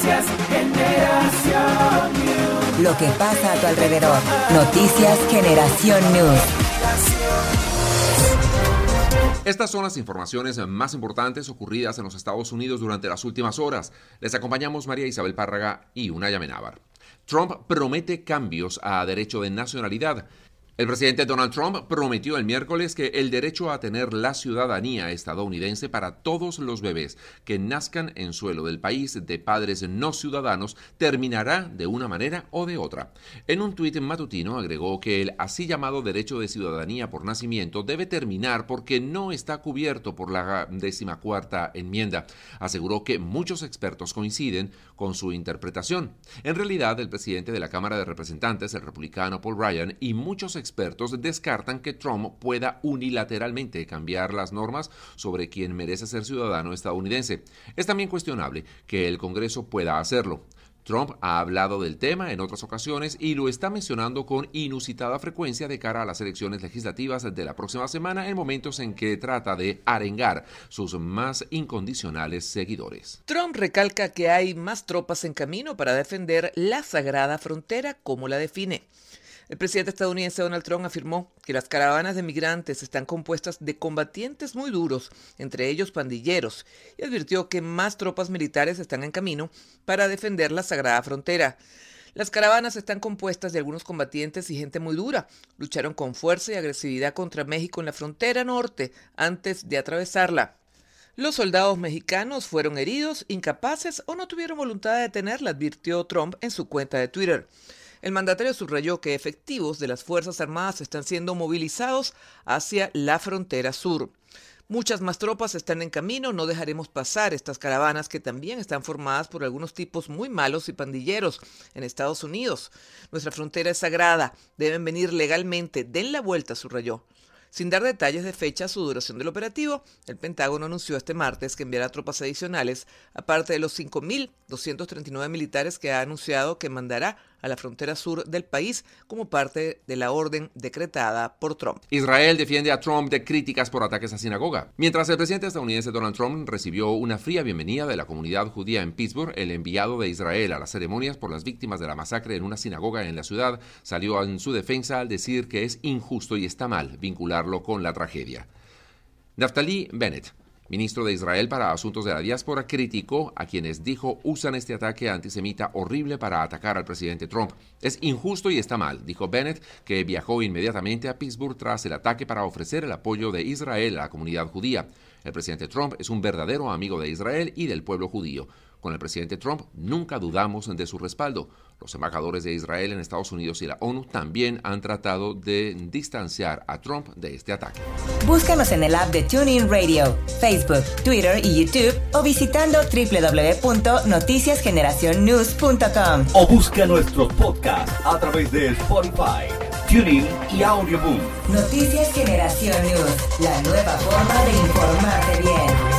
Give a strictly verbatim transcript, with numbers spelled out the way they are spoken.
Noticias Generación News. Lo que pasa a tu alrededor. Noticias Generación News. Estas son las informaciones más importantes ocurridas en los Estados Unidos durante las últimas horas. Les acompañamos María Isabel Párraga y Unaya Menábar. Trump promete cambios a derecho de nacionalidad. El presidente Donald Trump prometió el miércoles que el derecho a tener la ciudadanía estadounidense para todos los bebés que nazcan en suelo del país de padres no ciudadanos terminará de una manera o de otra. En un tuit matutino agregó que el así llamado derecho de ciudadanía por nacimiento debe terminar porque no está cubierto por la decimacuarta enmienda. Aseguró que muchos expertos coinciden con su interpretación. En realidad, el presidente de la Cámara de Representantes, el republicano Paul Ryan, y muchos expertos descartan que Trump pueda unilateralmente cambiar las normas sobre quién merece ser ciudadano estadounidense. Es también cuestionable que el Congreso pueda hacerlo. Trump ha hablado del tema en otras ocasiones y lo está mencionando con inusitada frecuencia de cara a las elecciones legislativas de la próxima semana, en momentos en que trata de arengar sus más incondicionales seguidores. Trump recalca que hay más tropas en camino para defender la sagrada frontera, como la define. El presidente estadounidense Donald Trump afirmó que las caravanas de migrantes están compuestas de combatientes muy duros, entre ellos pandilleros, y advirtió que más tropas militares están en camino para defender la sagrada frontera. Las caravanas están compuestas de algunos combatientes y gente muy dura. Lucharon con fuerza y agresividad contra México en la frontera norte antes de atravesarla. Los soldados mexicanos fueron heridos, incapaces o no tuvieron voluntad de detenerla, advirtió Trump en su cuenta de Twitter. El mandatario subrayó que efectivos de las Fuerzas Armadas están siendo movilizados hacia la frontera sur. Muchas más tropas están en camino, no dejaremos pasar estas caravanas que también están formadas por algunos tipos muy malos y pandilleros en Estados Unidos. Nuestra frontera es sagrada, deben venir legalmente, den la vuelta, subrayó. Sin dar detalles de fecha o duración del operativo, el Pentágono anunció este martes que enviará tropas adicionales, aparte de los cinco mil doscientos treinta y nueve militares que ha anunciado que mandará a la frontera sur del país como parte de la orden decretada por Trump. Israel defiende a Trump de críticas por ataques a sinagoga. Mientras el presidente estadounidense Donald Trump recibió una fría bienvenida de la comunidad judía en Pittsburgh, el enviado de Israel a las ceremonias por las víctimas de la masacre en una sinagoga en la ciudad salió en su defensa al decir que es injusto y está mal vincularlo con la tragedia. Naftali Bennett, ministro de Israel para Asuntos de la Diáspora, criticó a quienes dijo usan este ataque antisemita horrible para atacar al presidente Trump. Es injusto y está mal, dijo Bennett, que viajó inmediatamente a Pittsburgh tras el ataque para ofrecer el apoyo de Israel a la comunidad judía. El presidente Trump es un verdadero amigo de Israel y del pueblo judío. Con el presidente Trump nunca dudamos de su respaldo. Los embajadores de Israel en Estados Unidos y la ONU también han tratado de distanciar a Trump de este ataque. Búscanos en el app de TuneIn Radio, Facebook, Twitter y YouTube o visitando doble u doble u doble u punto noticias generación news punto com. O busca nuestros podcasts a través de Spotify, TuneIn y Audioboom. Noticias Generación News, la nueva forma de informarte bien.